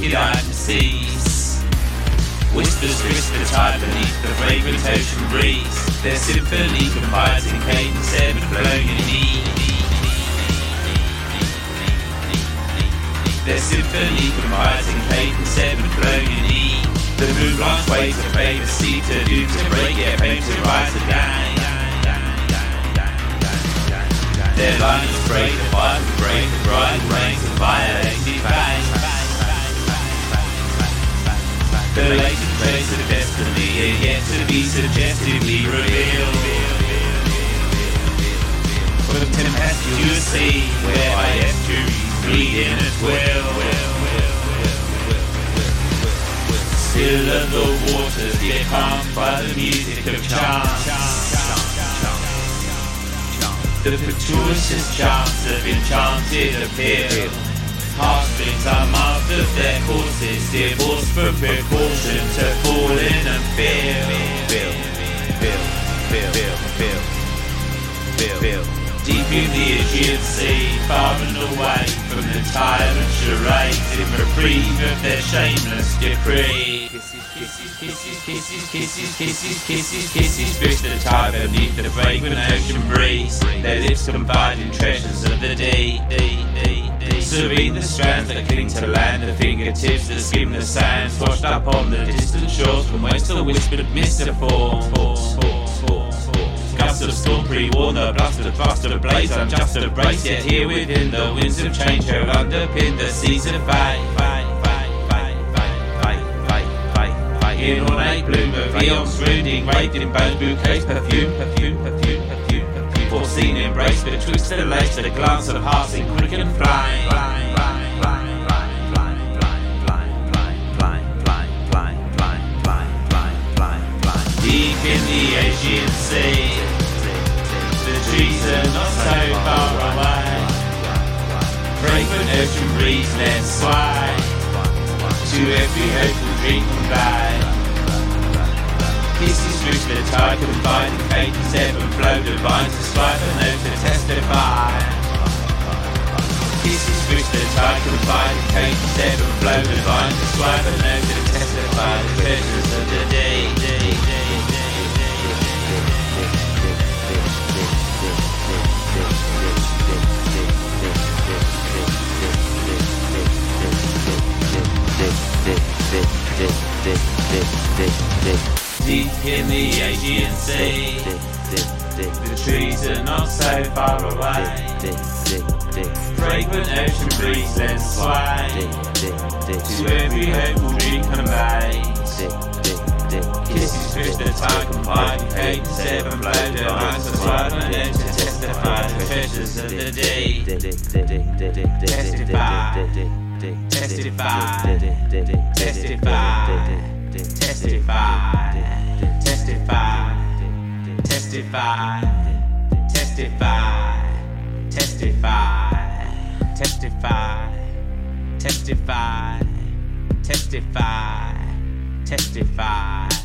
painted eye to cease. Whispers whisper tight beneath the fragrant ocean breeze. Their symphony confides in cadence ever flowing in E. Their symphony confides in cadence ever flowing in E. The moon blanche waves a favor seed to do to break yet fame to rise again. Their lines break the fire to break the bright rains of violated fame. The latent trace of destiny are yet to be suggestively revealed. From tempestuous sea, whereby estuaries bleed in at will. Still are the waters, yet calmed by the music of chance. The fortuitous chants of enchanted appeal. Heartstrings are marked of their courses, divorced from precaution to fall in and feel. Deep in the Aegean Sea, far and away from the tyrant charades, in reprieve of their shameless decree. Kisses, fish the tide beneath the fragrant ocean breeze. Their lips confide in treasures of the deep. Serene the strands that cling to land, the fingertips that skim the sands, washed up on the distant shores from whence the whispered mist forms. Gusts of storm pre-warn the bluster blaze, unjust of brace, yet here within the winds of change have underpinned the seas of fate. In ornate bloom of eons brooding, waved in bones, bouquets, perfume. Foreseen embrace betwixt the lace, the glance of hearts in quicken flame. Deep in the Aegean Sea, the trees are not so far away. Fragrant ocean breeze lends sway to every hopeful dream convey. Kisses which the tide confide in cadence ebb and flow, divine to strive and know to testify. Kisses which the tide confide in cadence ebb and flow, divine to strive and know to testify. The treasures of the day. Deep in the Aegean Sea, the trees are not so far away. Fragrant ocean breeze lends sway to every hopeful dream conveys. Kisses fish the tide confide in cadence ebb and flow, divine to strive and know to testify the treasures of the day. Testify. Testify.